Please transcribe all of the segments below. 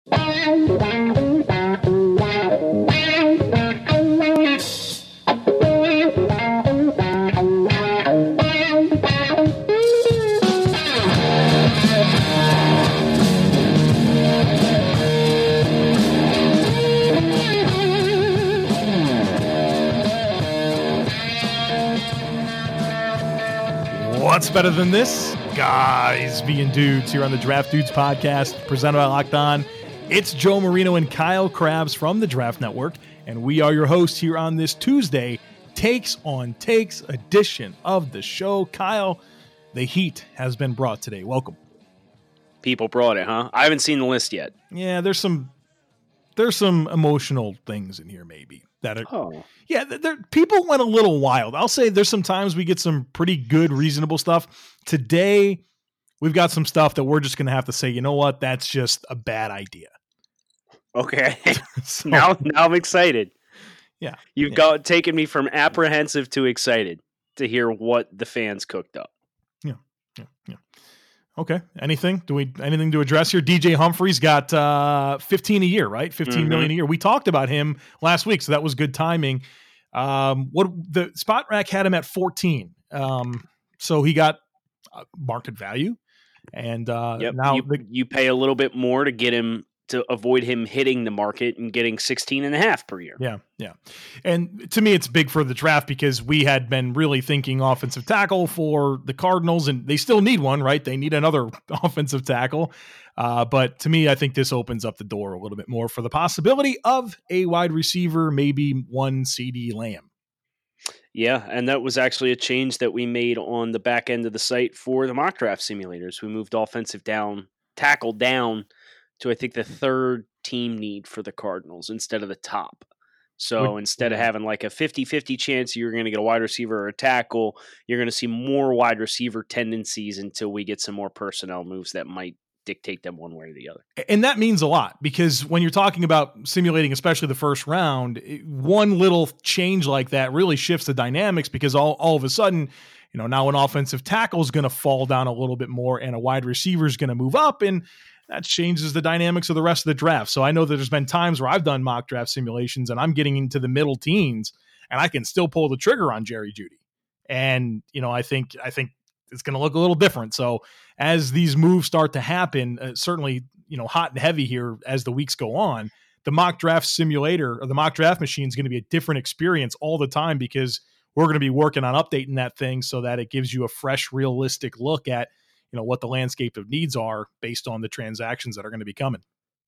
What's better than this? Guys being dudes here on the Draft Dudes podcast presented by Locked On. It's Joe Marino and Kyle Krabs from the Draft Network, and we are your hosts here on this Tuesday Takes on Takes edition of the show. Kyle, the heat has been brought today. Welcome. People brought it, huh? I haven't seen the list yet. Yeah, there's some emotional things in here maybe. Yeah, people went a little wild. I'll say there's some times we get some pretty good, reasonable stuff. Today, we've got some stuff that we're just going to have to say, you know what, that's just a bad idea. Okay. So, now I'm excited. Yeah. You've taken me from apprehensive to excited to hear what the fans cooked up. Yeah. Okay. Anything to address here? DJ Humphries got 15 a year, right? 15 million a year. We talked about him last week, so that was good timing. What the Spot Rack had him at 14. So he got market value. And now you pay a little bit more to get him to avoid him hitting the market and getting 16.5 per year. Yeah. And to me, it's big for the draft because we had been really thinking offensive tackle for the Cardinals, and they still need one, right? They need another offensive tackle. But to me, I think this opens up the door a little bit more for the possibility of a wide receiver, maybe one CeeDee Lamb. Yeah, and that was actually a change that we made on the back end of the site for the mock draft simulators. We moved offensive tackle down to, I think, the third team need for the Cardinals instead of the top. So instead of having like a 50-50 chance you're going to get a wide receiver or a tackle, you're going to see more wide receiver tendencies until we get some more personnel moves that might dictate them one way or the other. And that means a lot because when you're talking about simulating, especially the first round, one little change like that really shifts the dynamics because all of a sudden, now an offensive tackle is going to fall down a little bit more and a wide receiver is going to move up, and that changes the dynamics of the rest of the draft. So I know that there's been times where I've done mock draft simulations and I'm getting into the middle teens and I can still pull the trigger on Jerry Jeudy. And, I think it's going to look a little different. So as these moves start to happen, certainly, hot and heavy here as the weeks go on, the mock draft simulator or the mock draft machine is going to be a different experience all the time because we're going to be working on updating that thing so that it gives you a fresh, realistic look at what the landscape of needs are based on the transactions that are going to be coming.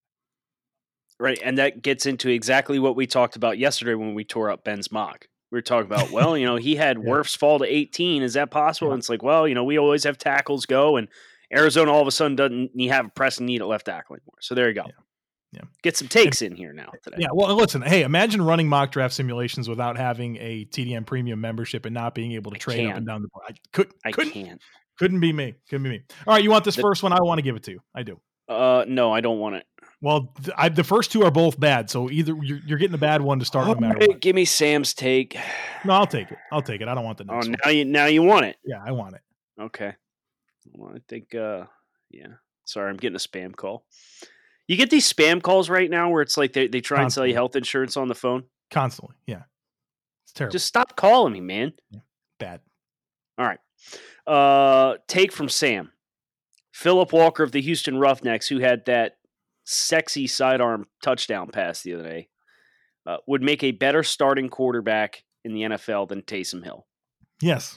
Right. And that gets into exactly what we talked about yesterday when we tore up Ben's mock. We were talking about, he had Wirfs fall to 18. Is that possible? And it's like, we always have tackles go, and Arizona all of a sudden doesn't have a pressing need at left tackle anymore. So there you go. Yeah. Get some takes in here now today. Yeah. Well, listen, hey, imagine running mock draft simulations without having a TDM premium membership and not being able to trade up and down the board. I can't. Couldn't be me. All right, you want this first one? I want to give it to you. I do. No, I don't want it. Well, the first two are both bad, so either you're getting a bad one to start no matter what. Give me Sam's take. No, I'll take it. I don't want the next one. Now you want it. Yeah, I want it. Okay. Well, I think, Sorry, I'm getting a spam call. You get these spam calls right now where it's like they try and sell you health insurance on the phone? Constantly, yeah. It's terrible. Just stop calling me, man. Yeah. Bad. All right. Take from Sam. Philip Walker of the Houston Roughnecks, who had that sexy sidearm touchdown pass the other day, would make a better starting quarterback in the NFL than Taysom Hill. Yes.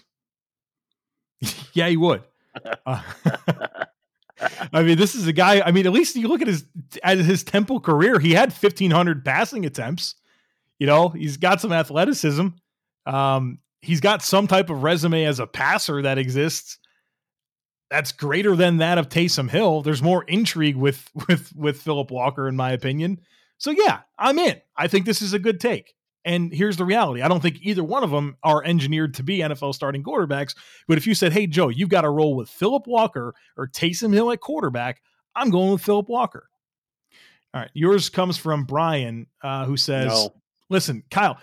Yeah, he would. This is a guy. At least you look at his Temple career. He had 1,500 passing attempts. He's got some athleticism. He's got some type of resume as a passer that exists that's greater than that of Taysom Hill. There's more intrigue with Philip Walker, in my opinion. So yeah, I'm in. I think this is a good take. And here's the reality. I don't think either one of them are engineered to be NFL starting quarterbacks. But if you said, hey, Joe, you've got to roll with Philip Walker or Taysom Hill at quarterback, I'm going with Philip Walker. All right. Yours comes from Brian, who says, Listen, Kyle,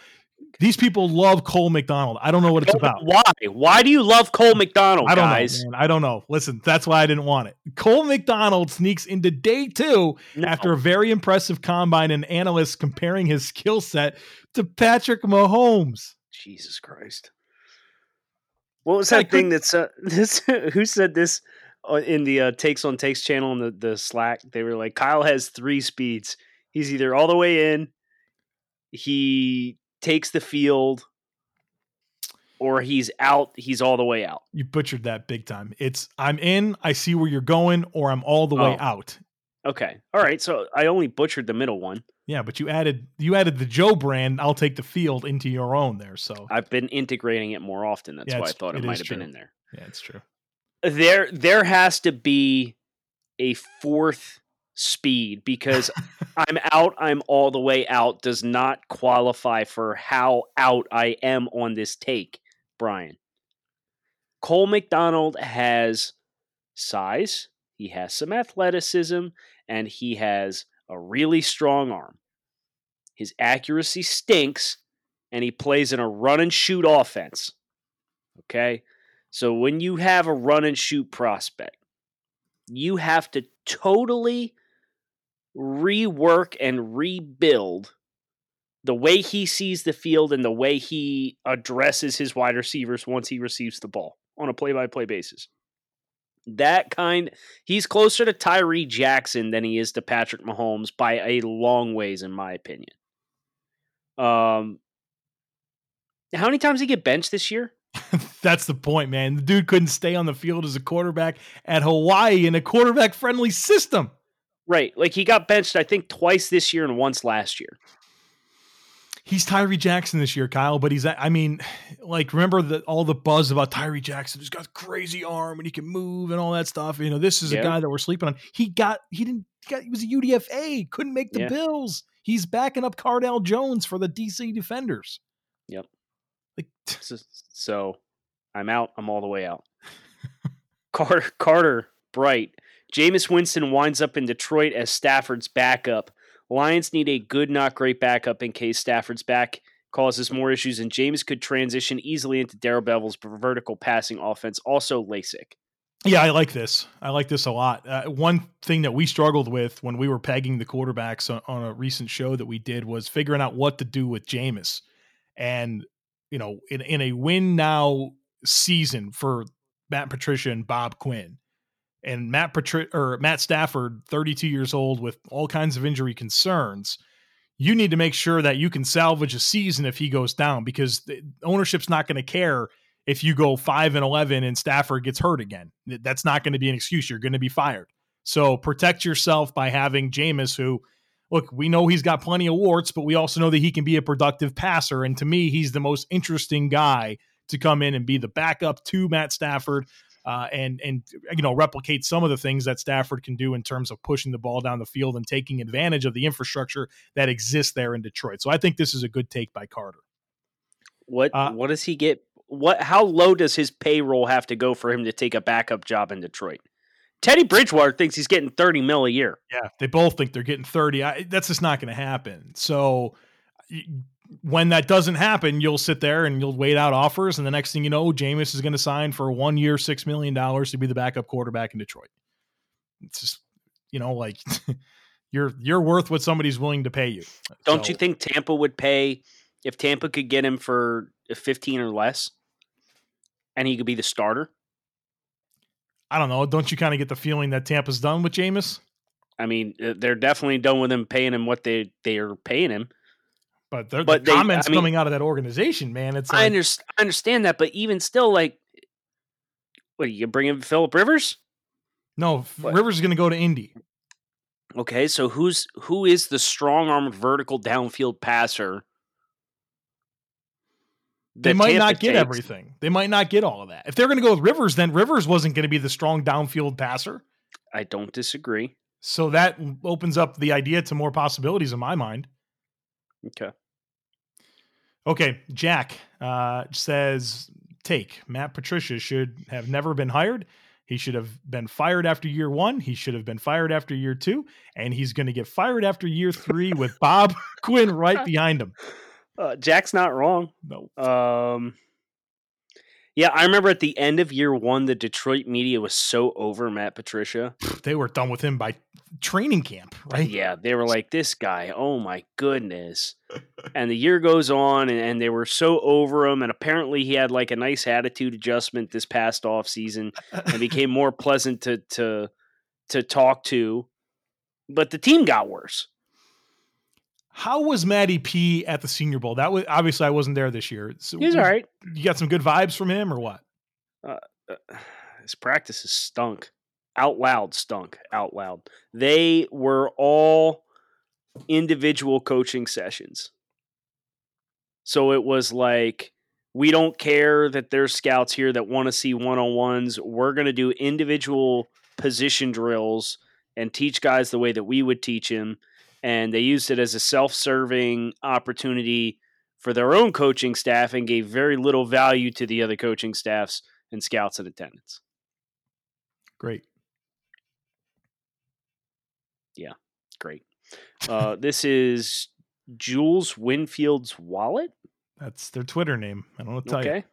These people love Cole McDonald. I don't know what it's about. Why? Why do you love Cole McDonald, I don't guys? know, man. I don't know. Listen, that's why I didn't want it. Cole McDonald sneaks into day 2 after a very impressive combine and analysts comparing his skill set to Patrick Mahomes. Jesus Christ. What was that thing that's this? Who said this in the Takes on Takes channel in the Slack? They were like, Kyle has 3 speeds. He's either all the way in, he takes the field, or he's out. He's all the way out. You butchered that big time. It's I'm in, I see where you're going, or I'm all the way out. Okay. All right. So I only butchered the middle one. Yeah, but you added the Joe brand, I'll take the field, into your own there. So I've been integrating it more often. That's why I thought it might have been in there. Yeah, it's true. There has to be a 4th speed, because I'm out, I'm all the way out does not qualify for how out I am on this take, Brian. Cole McDonald has size, he has some athleticism, and he has a really strong arm. His accuracy stinks, and he plays in a run and shoot offense. Okay? So when you have a run and shoot prospect, you have to totally rework and rebuild the way he sees the field and the way he addresses his wide receivers once he receives the ball on a play-by-play basis. He's closer to Tyree Jackson than he is to Patrick Mahomes by a long ways, in my opinion. How many times did he get benched this year? That's the point, man. The dude couldn't stay on the field as a quarterback at Hawaii in a quarterback-friendly system. Right. Like, he got benched, I think, twice this year and once last year. He's Tyree Jackson this year, Kyle, but remember all the buzz about Tyree Jackson. He's got a crazy arm and he can move and all that stuff. You know, this is a guy that we're sleeping on. He was a UDFA, couldn't make the Bills. He's backing up Cardale Jones for the DC Defenders. Yep. So I'm out. I'm all the way out. Carter Bright. Jameis Winston winds up in Detroit as Stafford's backup. Lions need a good, not great backup in case Stafford's back causes more issues, and Jameis could transition easily into Darrell Bevell's vertical passing offense. Also, LASIK. Yeah, I like this. I like this a lot. One thing that we struggled with when we were pegging the quarterbacks on a recent show that we did was figuring out what to do with Jameis. And, you know, in a win now season for Matt Patricia and Bob Quinn, and Matt Stafford, 32 years old with all kinds of injury concerns, you need to make sure that you can salvage a season if he goes down, because the ownership's not going to care if you go 5-11 and Stafford gets hurt again. That's not going to be an excuse. You're going to be fired. So protect yourself by having Jameis, who, look, we know he's got plenty of warts, but we also know that he can be a productive passer. And to me, he's the most interesting guy to come in and be the backup to Matt Stafford. And replicate some of the things that Stafford can do in terms of pushing the ball down the field and taking advantage of the infrastructure that exists there in Detroit. So I think this is a good take by Carter. What does he get? How low does his payroll have to go for him to take a backup job in Detroit? Teddy Bridgewater thinks he's getting $30 million a year. Yeah, they both think they're getting 30. That's just not going to happen. So when that doesn't happen, you'll sit there and you'll wait out offers, and the next thing you know, Jameis is going to sign for 1 year, $6 million to be the backup quarterback in Detroit. It's just, you're worth what somebody's willing to pay you. Don't you think Tampa would pay if Tampa could get him for 15 or less, and he could be the starter? I don't know. Don't you kind of get the feeling that Tampa's done with Jameis? I mean, they're definitely done with him, paying him what they are paying him. But the comments coming out of that organization, man, it's like, I understand that, but even still, like, what, you bring in Phillip Rivers? No, Rivers is going to go to Indy. Okay, so who is the strong-armed vertical downfield passer? They might not get everything. They might not get all of that. If they're going to go with Rivers, then Rivers wasn't going to be the strong downfield passer. I don't disagree. So that opens up the idea to more possibilities in my mind. Okay, Jack says, Matt Patricia should have never been hired. He should have been fired after year 1. He should have been fired after year 2. And he's going to get fired after year 3 with Bob Quinn right behind him. Jack's not wrong. No. Yeah, I remember at the end of year one, the Detroit media was so over Matt Patricia. They were done with him by training camp, right? Yeah, they were like, this guy, oh my goodness. And the year goes on, and they were so over him. And apparently he had like a nice attitude adjustment this past off season and became more pleasant to talk to. But the team got worse. How was Matty P at the Senior Bowl? That was obviously I wasn't there this year. So He was all right. You got some good vibes from him or what? His practices stunk. Out loud stunk. Out loud. They were all individual coaching sessions. So it was like, we don't care that there's scouts here that want to see one-on-ones. We're going to do individual position drills and teach guys the way that we would teach him. And they used it as a self-serving opportunity for their own coaching staff and gave very little value to the other coaching staffs and scouts in attendance. Great. Yeah, great. This is Jules Winfield's wallet. That's their Twitter name. I don't know what to tell you.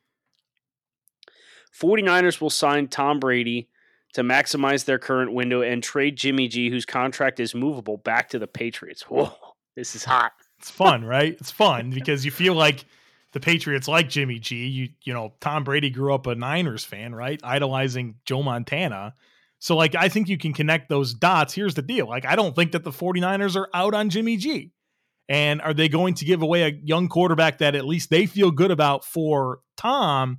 49ers will sign Tom Brady to maximize their current window and trade Jimmy G, whose contract is movable, back to the Patriots. Whoa, this is hot. It's fun, right? It's fun because you feel like the Patriots like Jimmy G. You know, Tom Brady grew up a Niners fan, right? Idolizing Joe Montana. So, like, I think you can connect those dots. Here's the deal. Like, I don't think that the 49ers are out on Jimmy G. And are they going to give away a young quarterback that at least they feel good about for Tom?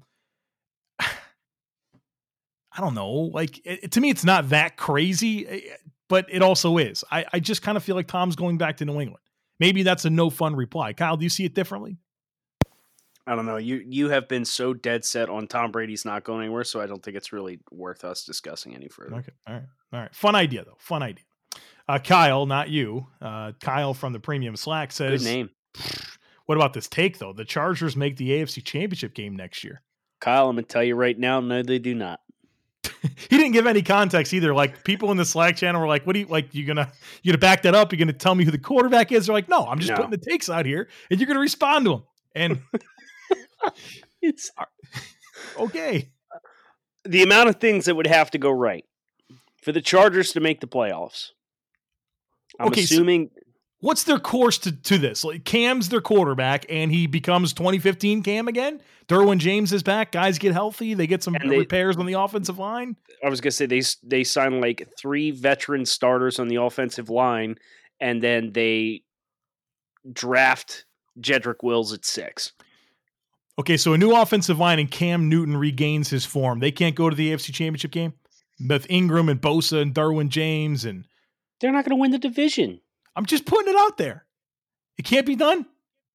I don't know. Like, to me, it's not that crazy, but it also is. I just kind of feel like Tom's going back to New England. Maybe that's a no fun reply. Kyle, do you see it differently? I don't know. You have been so dead set on Tom Brady's not going anywhere, so I don't think it's really worth us discussing any further. Okay. All right. Fun idea, though. Fun idea. Kyle, not you. Kyle from the Premium Slack says, good name. What about this take, though? The Chargers make the AFC Championship game next year. Kyle, I'm going to tell you right now, no, they do not. He didn't give any context either. Like, people in the Slack channel were like, "What do you like? You gonna back that up? You're gonna tell me who the quarterback is?" They're like, "No, I'm just putting the takes out here, and you're gonna respond to them." And it's okay. The amount of things that would have to go right for the Chargers to make the playoffs. I'm assuming. So what's their course to this? Like, Cam's their quarterback, and he becomes 2015 Cam again. Derwin James is back. Guys get healthy. They get some repairs on the offensive line. I was going to say they sign like 3 veteran starters on the offensive line, and then they draft Jedrick Wills at 6. Okay, so a new offensive line and Cam Newton regains his form. They can't go to the AFC Championship game with Ingram and Bosa and Derwin James, and they're not going to win the division. I'm just putting it out there. It can't be done.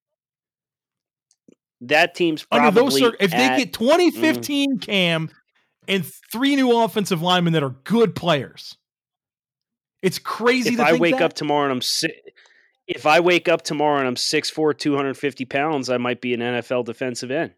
That team's probably if they get 2015 Cam and 3 new offensive linemen that are good players, it's crazy. If I wake up tomorrow and I'm 6'4", 250 pounds, I might be an NFL defensive end.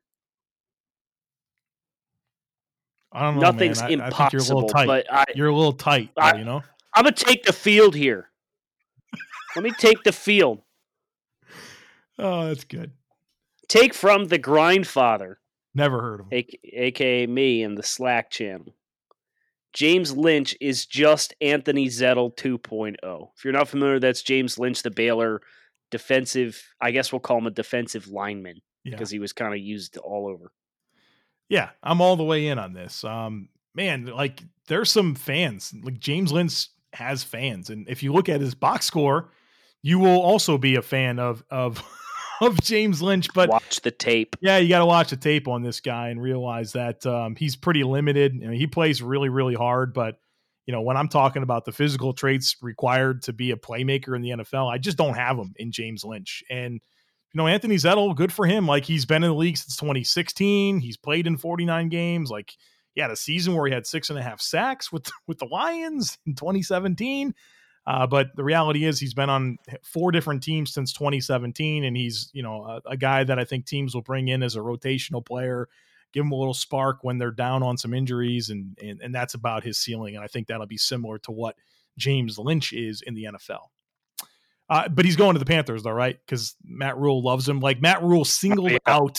I don't know. Nothing's man. impossible. I think you're a little tight. But you're a little tight, you know. I'm gonna take the field here. Let me take the field. Oh, that's good. Take from the Grindfather. Never heard of him. AKA me in the Slack channel. James Lynch is just Anthony Zettel 2.0. If you're not familiar, that's James Lynch, the Baylor defensive, I guess we'll call him a defensive lineman because he was kind of used all over. Yeah, I'm all the way in on this. Man, like, there's some fans. Like, James Lynch has fans. And if you look at his box score, you will also be a fan of James Lynch, but watch the tape. Yeah, you got to watch the tape on this guy and realize that he's pretty limited. I mean, he plays really, really hard, but you know, when I'm talking about the physical traits required to be a playmaker in the NFL, I just don't have them in James Lynch. And you know, Anthony Zettel, good for him. Like, he's been in the league since 2016. He's played in 49 games. Like, he had a season where he had 6.5 sacks with the Lions in 2017. But the reality is he's been on 4 different teams since 2017, and he's, you know, a guy that I think teams will bring in as a rotational player, give him a little spark when they're down on some injuries, and that's about his ceiling. And I think that'll be similar to what James Lynch is in the NFL. But he's going to the Panthers, though, right? Because Matt Rule loves him. Like Matt Rule singled out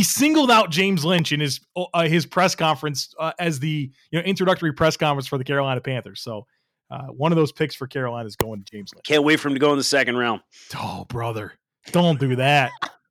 James Lynch in his press conference as the introductory press conference for the Carolina Panthers. So one of those picks for Carolina is going to James Lynch. Can't wait for him to go in the second round. Oh, brother, don't do that.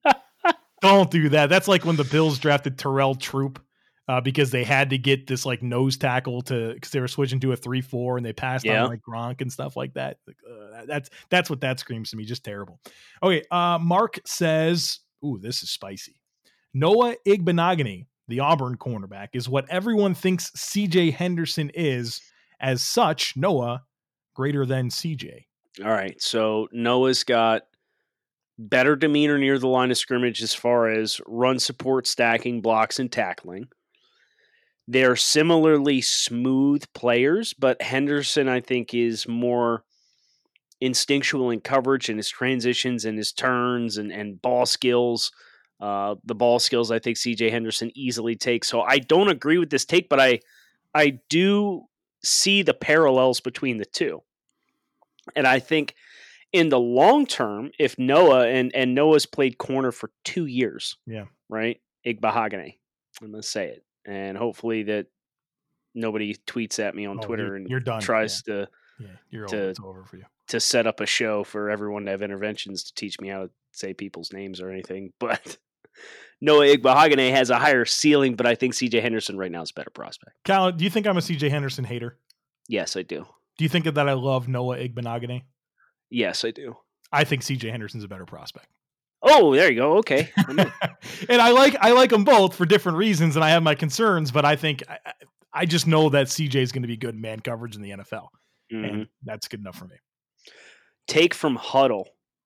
Don't do that. That's like when the Bills drafted Terrell Troop because they had to get this like nose tackle because they were switching to a 3-4 and they passed on like Gronk and stuff like that. That's what that screams to me. Just terrible. Okay. Mark says, ooh, this is spicy. Noah Igbenogany, the Auburn cornerback, is what everyone thinks CJ Henderson is. As such, Noah greater than CJ. All right. So Noah's got better demeanor near the line of scrimmage as far as run support, stacking, blocks, and tackling. They're similarly smooth players, but Henderson, I think, is more instinctual in coverage and his transitions and his turns and ball skills. The ball skills, I think CJ Henderson easily takes. So I don't agree with this take, but I do see the parallels between the two. And I think in the long term, if Noah and Noah's played corner for 2 years, right? Igbenogany, I'm going to say it. And hopefully that nobody tweets at me on Twitter and you're done. Tries to it's over for you. To set up a show for everyone to have interventions to teach me how to say people's names or anything. But Noah Igbenogany has a higher ceiling, but I think CJ Henderson right now is a better prospect. Kyle, do you think I'm a CJ Henderson hater? Yes, I do. Do you think that I love Noah Igbenogany? Yes, I do. I think CJ Henderson's a better prospect. Oh, there you go. Okay. And I like them both for different reasons, and I have my concerns, but I think I just know that CJ is going to be good in man coverage in the NFL, and that's good enough for me. Take from Huddle.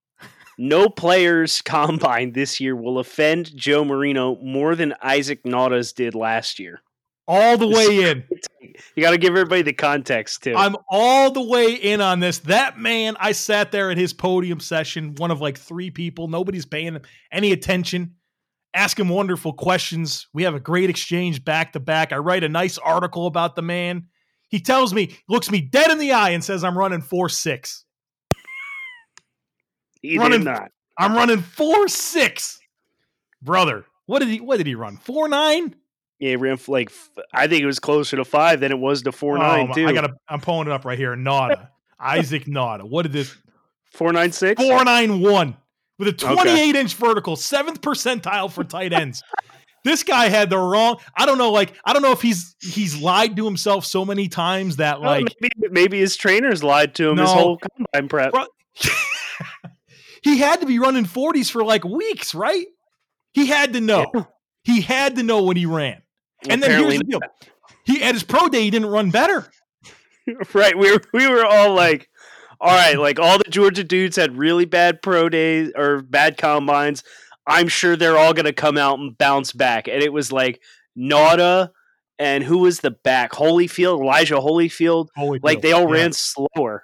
No players combine this year will offend Joe Marino more than Isaac Nautas did last year. All the way in. You got to give everybody the context, too. I'm all the way in on this. That man, I sat there at his podium session, one of like 3 people. Nobody's paying him any attention. Ask him wonderful questions. We have a great exchange back to back. I write a nice article about the man. He tells me, looks me dead in the eye and says, I'm running 4.6. He did not. I'm running 4.6. Brother, what did he run? 4.9? Yeah, he ran like I think it was closer to 5 than it was to 4.9 too. I'm pulling it up right here. Nauta. Isaac Nauta. What did this 4.96? 4.91 with a 28-inch vertical, 7th percentile for tight ends. This guy had the wrong. I don't know if he's lied to himself so many times that maybe his trainers lied to him his whole combine prep. He had to be running 40s for like weeks, right? He had to know. Yeah. He had to know when he ran. And then here's the deal. He at his pro day, he didn't run better. Right. We were all like, all right, like all the Georgia dudes had really bad pro days or bad combines. I'm sure they're all going to come out and bounce back. And it was like Nauta and who was the back? Elijah Holyfield. Like they all ran slower.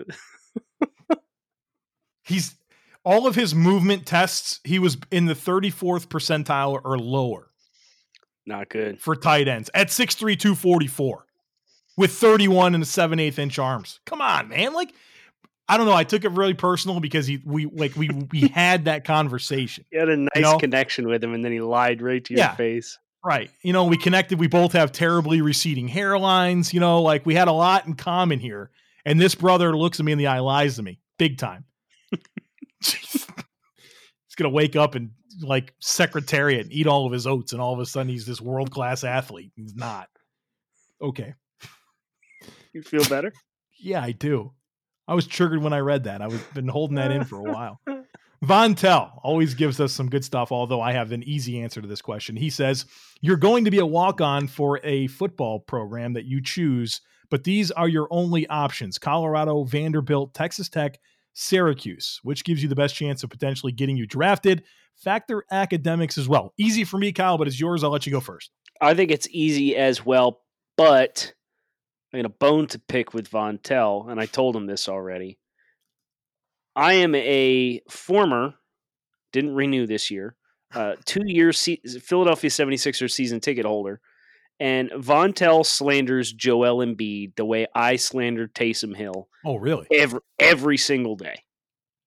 All of his movement tests, he was in the 34th percentile or lower. Not good. For tight ends at 6'3", 244 with 31 and 7/8 inch arms. Come on, man. Like, I don't know. I took it really personal because we had that conversation. You had a nice connection with him and then he lied right to your face. Right. We connected. We both have terribly receding hairlines. Like we had a lot in common here. And this brother looks at me in the eye, lies to me big time. He's going to wake up and like Secretariat and eat all of his oats. And all of a sudden he's this world-class athlete. He's not. Okay. You feel better? Yeah, I do. I was triggered when I read that. I've been holding that in for a while. Von Tell always gives us some good stuff, although I have an easy answer to this question. He says, you're going to be a walk-on for a football program that you choose, but these are your only options. Colorado, Vanderbilt, Texas Tech, Syracuse, which gives you the best chance of potentially getting you drafted. Factor academics as well. Easy for me, Kyle, but it's yours. I'll let you go first. I think it's easy as well, but I got a bone to pick with Von Tell, and I told him this already. I am a former, didn't renew this year, 2-year Philadelphia 76ers season ticket holder, and Von Tell slanders Joel Embiid the way I slandered Taysom Hill. Oh, really? Every single day.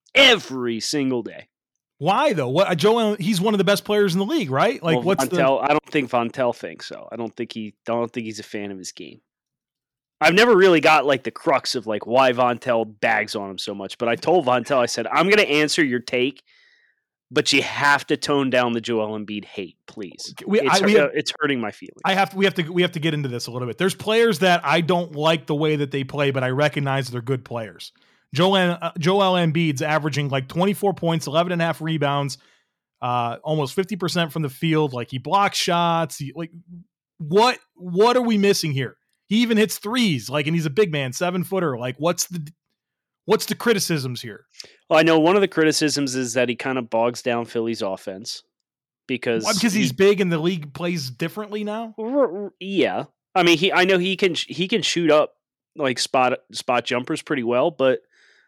every single day. Why though? What Joel? He's one of the best players in the league, right? Like, Well, Vontel, I don't think Vontel thinks so. I don't think he's a fan of his game. I've never really got like the crux of like why Vontel bags on him so much. But I told Vontel, I said, I'm going to answer your take, but you have to tone down the Joel Embiid hate, please. It's hurting my feelings. We have to get into this a little bit. There's players that I don't like the way that they play, but I recognize they're good players. Joel Embiid's averaging like 24 points, 11 and a half rebounds, almost 50% from the field. Like he blocks shots. What are we missing here? He even hits threes, like, and he's a big man, 7-footer. Like, what's the criticisms here? Well, I know one of the criticisms is that he kind of bogs down Philly's offense because he's big and the league plays differently now. Yeah, I mean, I know he can shoot up like spot jumpers pretty well, but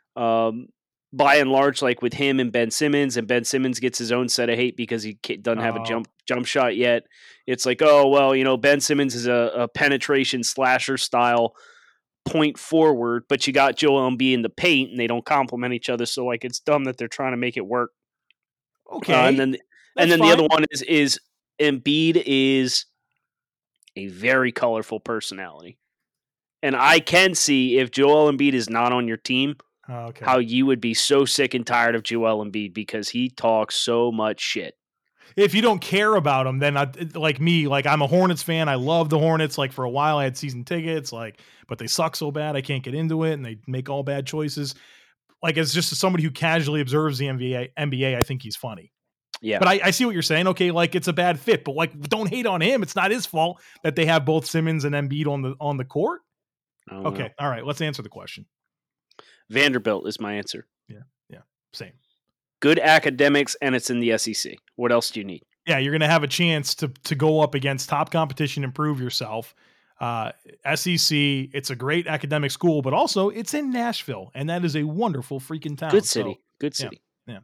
by and large, like with him and Ben Simmons gets his own set of hate because he doesn't have a jump shot yet. It's like, oh, well, you know, Ben Simmons is a penetration slasher style point forward, but you got Joel Embiid in the paint and they don't complement each other. So like, it's dumb that they're trying to make it work. Okay. And then the other one is Embiid is a very colorful personality. And I can see if Joel Embiid is not on your team, how you would be so sick and tired of Joel Embiid because he talks so much shit. If you don't care about him, then like me, like I'm a Hornets fan. I love the Hornets. Like for a while I had season tickets, like, but they suck so bad I can't get into it and they make all bad choices. Like as just somebody who casually observes the NBA, I think he's funny. Yeah. But I see what you're saying. Okay, like it's a bad fit, but like don't hate on him. It's not his fault that they have both Simmons and Embiid on the court. Okay. All right, let's answer the question. Vanderbilt is my answer. Yeah. Same. Good academics, and it's in the SEC. What else do you need? Yeah, you're going to have a chance to go up against top competition and prove yourself. SEC, it's a great academic school, but also it's in Nashville, and that is a wonderful freaking town. Good city. Good city. Yeah.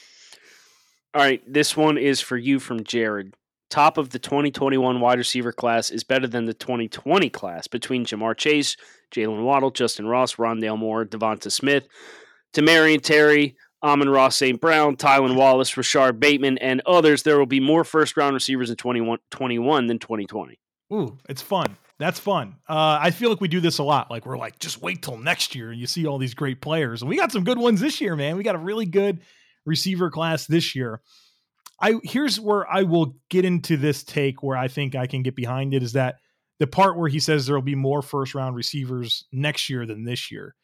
All right, this one is for you from Jared. Top of the 2021 wide receiver class is better than the 2020 class between Jamar Chase, Jalen Waddle, Justin Ross, Rondale Moore, Devonta Smith, Tamarian Terry, Amon-Ra St. Brown, Tylan Wallace, Rashard Bateman, and others. There will be more first-round receivers in 2021 than 2020. Ooh, it's fun. That's fun. I feel like we do this a lot. Like we're like, just wait till next year and you see all these great players. And we got some good ones this year, man. We got a really good receiver class this year. Here's where I will get into this take where I think I can get behind it is that the part where he says there will be more first-round receivers next year than this year.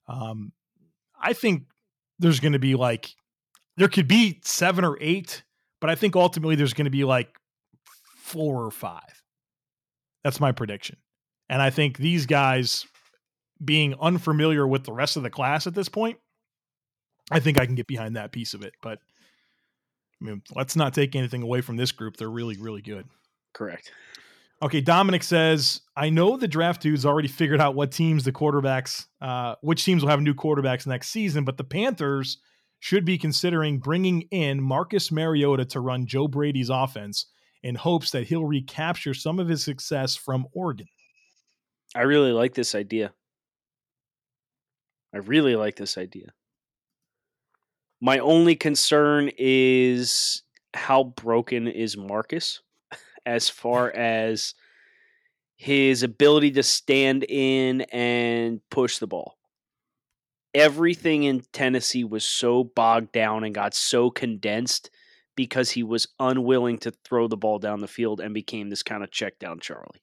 I think there's going to be like, there could be 7 or 8, but I think ultimately there's going to be like 4 or 5. That's my prediction. And I think these guys being unfamiliar with the rest of the class at this point, I think I can get behind that piece of it. But I mean, let's not take anything away from this group. They're really, really good. Correct. Okay, Dominic says, I know the draft dudes already figured out what teams the quarterbacks, which teams will have new quarterbacks next season, but the Panthers should be considering bringing in Marcus Mariota to run Joe Brady's offense in hopes that he'll recapture some of his success from Oregon. I really like this idea. My only concern is how broken is Marcus as far as his ability to stand in and push the ball. Everything in Tennessee was so bogged down and got so condensed because he was unwilling to throw the ball down the field and became this kind of check down Charlie.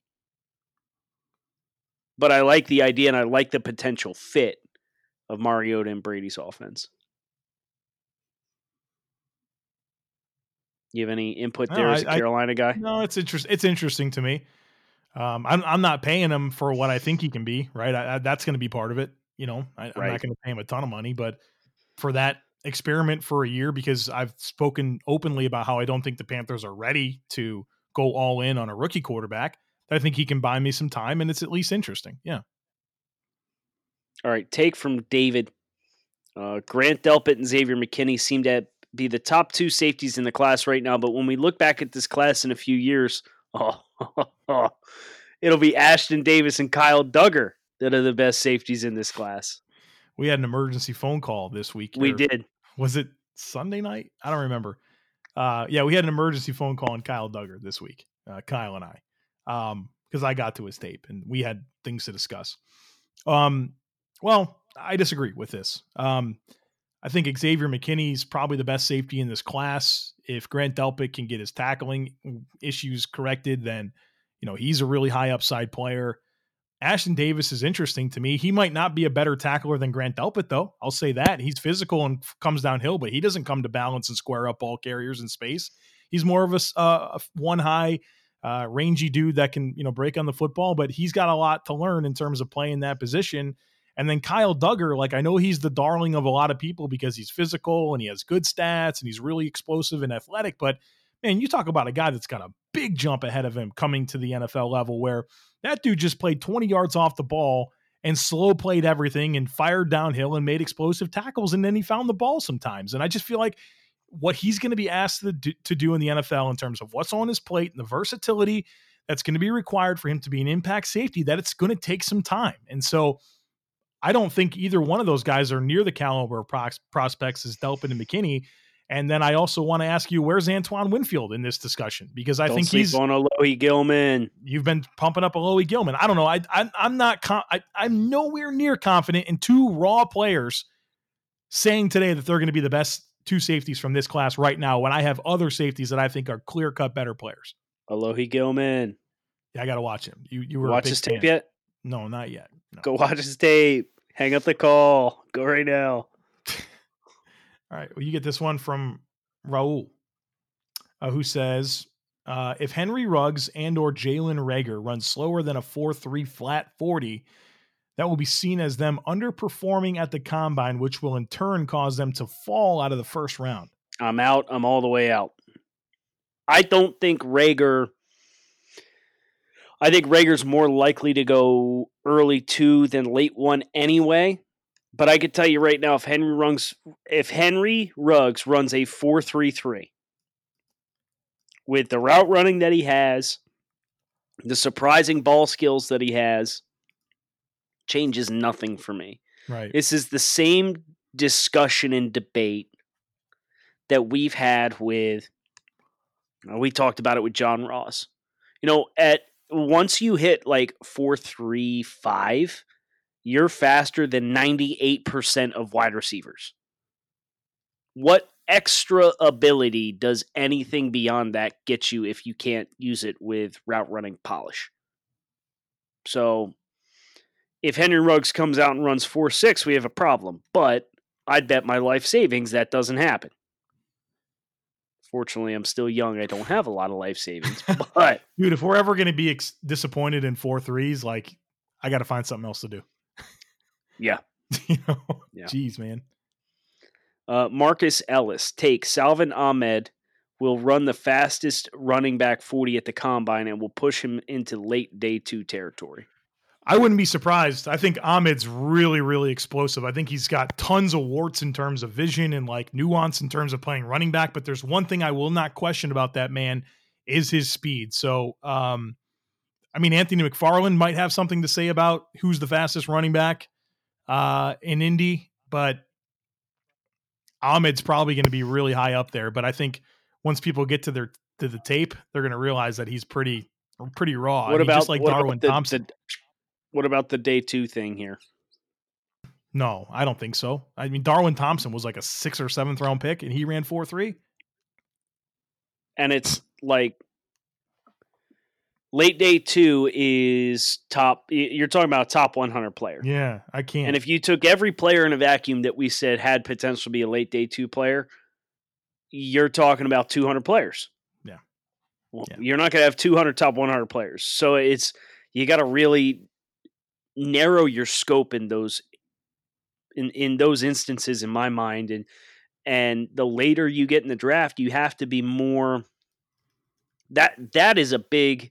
But I like the idea and I like the potential fit of Mariota and Brady's offense. You have any input there as a Carolina guy? No, it's interesting to me. I'm not paying him for what I think he can be, right? That's going to be part of it. You know, I'm not going to pay him a ton of money, but for that experiment for a year, because I've spoken openly about how I don't think the Panthers are ready to go all in on a rookie quarterback. I think he can buy me some time, and it's at least interesting. Yeah. All right. Take from David. Grant Delpit and Xavier McKinney seem to be the top 2 safeties in the class right now, but when we look back at this class in a few years, it'll be Ashton Davis and Kyle Duggar that are the best safeties in this class. We had an emergency phone call this week. We did. Was it Sunday night? I don't remember. Yeah, we had an emergency phone call on Kyle Duggar this week, Kyle and I, because I got to his tape and we had things to discuss. Well, I disagree with this. I think Xavier McKinney is probably the best safety in this class. If Grant Delpit can get his tackling issues corrected, then he's a really high upside player. Ashton Davis is interesting to me. He might not be a better tackler than Grant Delpit, though. I'll say that. He's physical and comes downhill, but he doesn't come to balance and square up ball carriers in space. He's more of a one high, rangy dude that can break on the football, but he's got a lot to learn in terms of playing that position. And then Kyle Duggar, I know he's the darling of a lot of people because he's physical and he has good stats and he's really explosive and athletic. But man, you talk about a guy that's got a big jump ahead of him coming to the NFL level, where that dude just played 20 yards off the ball and slow played everything and fired downhill and made explosive tackles. And then he found the ball sometimes. And I just feel like what he's going to be asked to do in the NFL in terms of what's on his plate and the versatility that's going to be required for him to be an impact safety, that it's going to take some time. And so I don't think either one of those guys are near the caliber of prospects as Delpit and McKinney. And then I also want to ask you, where's Antoine Winfield in this discussion? Because I think he's on Alohi Gilman. You've been pumping up Alohi Gilman. I don't know. I'm nowhere near confident in two raw players saying today that they're going to be the best two safeties from this class right now, when I have other safeties that I think are clear cut better players. Alohi Gilman. Yeah, I got to watch him. You were watch his tape yet? No, not yet. No. Go watch his tape. Hang up the call. Go right now. All right. Well, you get this one from Raul, who says, if Henry Ruggs and or Jalen Reagor run slower than a 4.3 flat 40, that will be seen as them underperforming at the combine, which will in turn cause them to fall out of the first round. I'm out. I'm all the way out. I don't think Reagor. I think Rager's more likely to go early 2 than late 1 anyway. But I could tell you right now, if Henry Ruggs runs a 4.33 with the route running that he has, the surprising ball skills that he has, changes nothing for me. Right. This is the same discussion and debate that we've had with. We talked about it with John Ross. Once you hit 4.35, you're faster than 98% of wide receivers. What extra ability does anything beyond that get you if you can't use it with route running polish? So if Henry Ruggs comes out and runs 4.6, we have a problem. But I'd bet my life savings that doesn't happen. Fortunately, I'm still young. I don't have a lot of life savings. But dude, if we're ever going to be disappointed in 4.3s, I got to find something else to do. Yeah. Yeah. Jeez, man. Marcus Ellis takes Salvon Ahmed will run the fastest running back 40 at the combine and will push him into late day 2 territory. I wouldn't be surprised. I think Ahmed's really, really explosive. I think he's got tons of warts in terms of vision and nuance in terms of playing running back. But there's one thing I will not question about that man is his speed. So, Anthony McFarland might have something to say about who's the fastest running back in Indy, but Ahmed's probably going to be really high up there. But I think once people get to the tape, they're going to realize that he's pretty raw. Just like Darwin Thompson. What about the day 2 thing here? No, I don't think so. Darwin Thompson was like a 6th or 7th round pick, and he ran 4.3. And it's late day 2 is top. You're talking about a top 100 player. Yeah, I can't. And if you took every player in a vacuum that we said had potential to be a late day 2 player, you're talking about 200 players. Yeah. Well, yeah. You're not going to have 200 top 100 players. So you got to really narrow your scope in those instances, in my mind, and the later you get in the draft, you have to be more. That is a big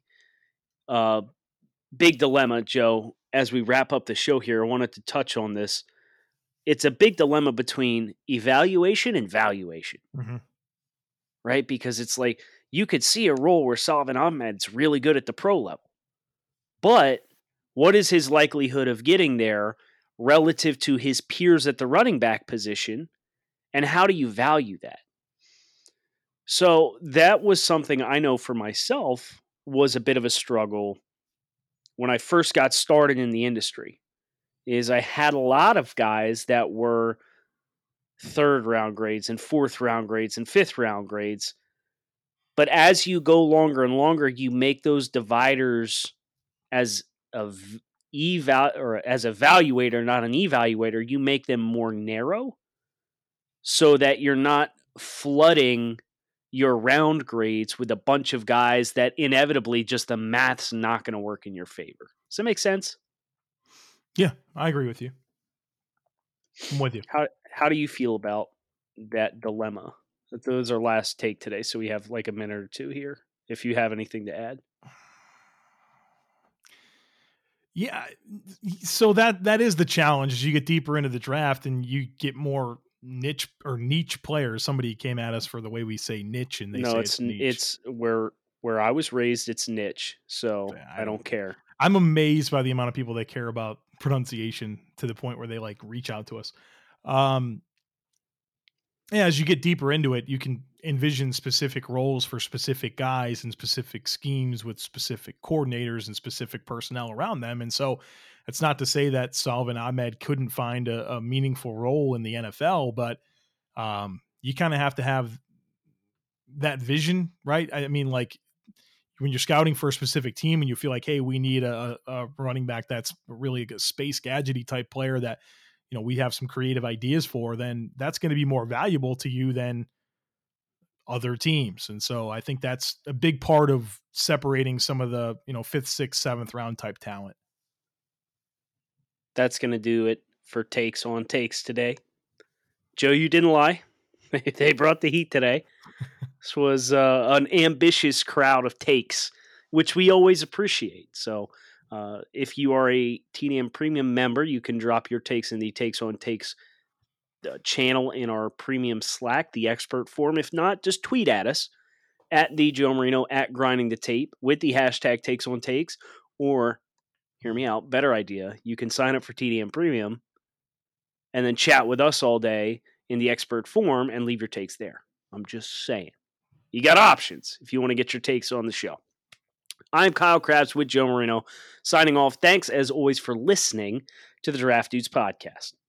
dilemma, Joe. As we wrap up the show here, I wanted to touch on this. It's a big dilemma between evaluation and valuation, right? Because it's you could see a role where Salvon Ahmed's really good at the pro level, but what is his likelihood of getting there relative to his peers at the running back position? And how do you value that? So that was something I know for myself was a bit of a struggle when I first got started in the industry. Is I had a lot of guys that were third round grades and fourth round grades and fifth round grades. But as you go longer and longer, you make those dividers as a or as evaluator, not an evaluator. You make them more narrow so that you're not flooding your round grades with a bunch of guys that inevitably just the math's not going to work in your favor. Does that make sense? Yeah, I agree with you. I'm with you. How do you feel about that dilemma? That was our last take today, so we have like a minute or two here. If you have anything to add. Yeah, so that is the challenge. As you get deeper into the draft and you get more niche players. Somebody came at us for the way we say niche, and they No, say it's it's niche. it's where I was raised. It's niche, so I don't care. I'm amazed by the amount of people that care about pronunciation to the point where they like reach out to us. Yeah, as you get deeper into it, you can envision specific roles for specific guys and specific schemes with specific coordinators and specific personnel around them. And so it's not to say that Salvon Ahmed couldn't find a meaningful role in the NFL, but you kind of have to have that vision, right? I mean, like when you're scouting for a specific team and you feel like, hey, we need a running back that's really a space gadgety type player that, you know, we have some creative ideas for, then that's going to be more valuable to you than other teams. And so I think that's a big part of separating some of the, you know, 5th, 6th, 7th round type talent. That's going to do it for takes on takes today. Joe, you didn't lie. They brought the heat today. This was an ambitious crowd of takes, which we always appreciate. So if you are a TDM Premium member, you can drop your takes in the Takes on Takes channel in our premium Slack, the expert forum. If not, just tweet at us at the Joe Marino at Grinding the Tape with the hashtag Takes on Takes. Or, hear me out, better idea, you can sign up for TDM Premium and then chat with us all day in the expert forum and leave your takes there. I'm just saying. You got options if you want to get your takes on the show. I'm Kyle Krabs with Joe Marino, signing off. Thanks, as always, for listening to the Draft Dudes podcast.